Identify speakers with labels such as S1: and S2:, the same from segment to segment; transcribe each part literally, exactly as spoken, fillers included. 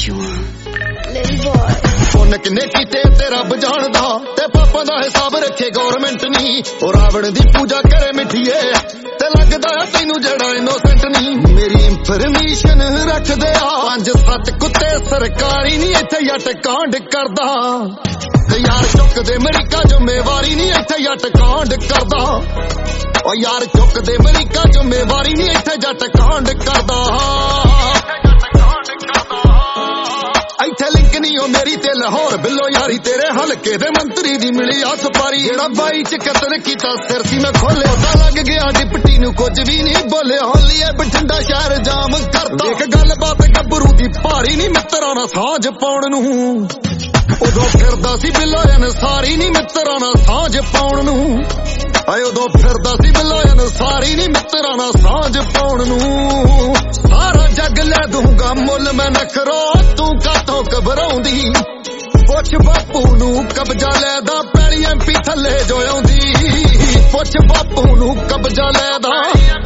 S1: पुन किन्ने कीते ते रब जानदा ते पापा दा हिसाब रखे गौरमेंट नी ओ रावण दी पूजा करे मिठिए ते लगदा तैनू जड़ा इनोसेंट नी मेरी इंफॉर्मेशन रख दे पंज सत्त कुत्ते सरकारी नी इत्थे जट कांड करदा ते यार चुक दे अमरीका जिम्मेवारी नी इत्थे जट कांड करदा ओ यार चुक दे अमरीका जिम्मेवारी नी इत्थे जट कांड करदा इत्थे लिंक नी ओ मेरी ते लाहौर बिल्लो यारी तेरे हलके दे मंत्री दी मिली आ सपारी जेड़ा बाई च कतल कीता सिर सी मैं खोले पता लग गया डिप्टी नू कुछ भी नहीं बोले होली है बठिंडा शहर जाम करता एक गल बात गब्बरू दी भारी नी मित्तरां नाल सांझ पाउण नू उदों फिरदा सी बिल्लो अनसारी नी मित्तरां नाल सांझ पाउण नू आए उदों फिरदा सी बिल्लो अनसारी नी मित्तरां नाल सांझ पाउण नू सारा जग ले दूंगा मुल मैं नखरो तू कातों घबराउंदी पुछ बापू नू कब्जा लेदा पैली एमपी थले जो आउंदी पुछ बापू नू कब्जा लेदा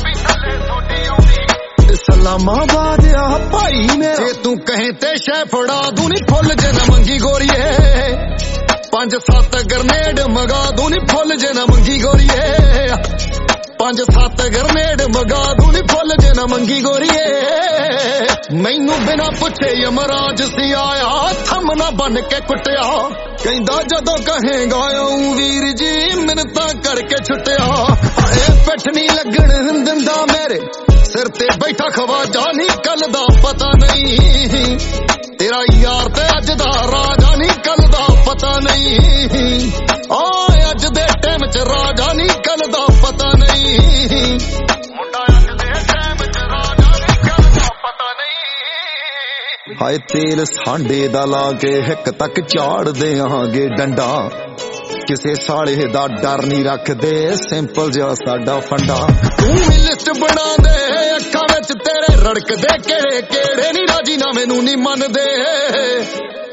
S1: इस्लामाबाद आ भाई मेरा जे तू कहे ते शह फड़ा दूं नी फुल जे ना मंगी गोरीए पंज सत्त ग्रनेड मगा दूं नी फुल जे ना मंगी गोरीए पंज सत्त ग्रनेड मगा दूं नी फुल जे ना मंगी गोरीए मैनू बिना पुछे यमराज सी आया थम ना बन के कुटिया कहंदा जदों कहेगा आऊं वीर जी मिन्नतां करके छुटिया हाए पिठ नी लगण दिंदा मेरे सिर ते बैठा खवाजा नी कल दा पता नहीं तेरा यार ते अज दा राजा नी कल दा पता नहीं ओ अज दे टाइम च राजा नी कल दा पता नहीं मुंडा अज दे टाइम च राजा नी कल दा पता नहीं हाय तेल सांडे दा ला के हिक तक झाड़ देंगे डंडा किसे साले दा डर नहीं रखदे सिंपल जिहा साडा फंडा तू भी लिस्ट बना दे अखां विच तेरे रड़कदे केड़े केड़े नी राजी ना मैनू नहीं मनदे